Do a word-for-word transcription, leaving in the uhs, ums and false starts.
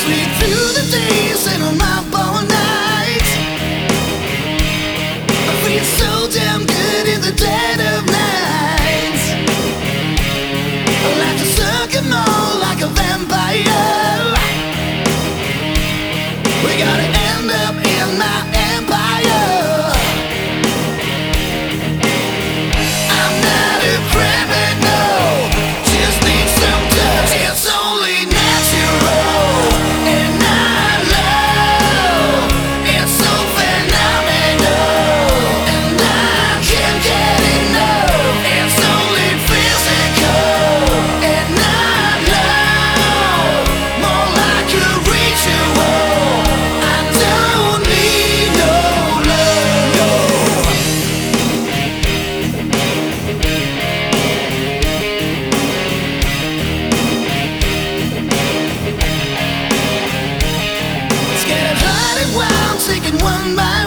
sleep through the days and on my bone nights. I feel so damn good in the dead of night. I like to suck 'em all like a vampire. We gotta end up in my empire. I'm not a criminal, just need some touch. It's only natural, and I love. It's so phenomenal, and I can't get enough. It's only physical, and I love. More like a ritual. I don't need no love, no. It's getting hot and wild, taking one by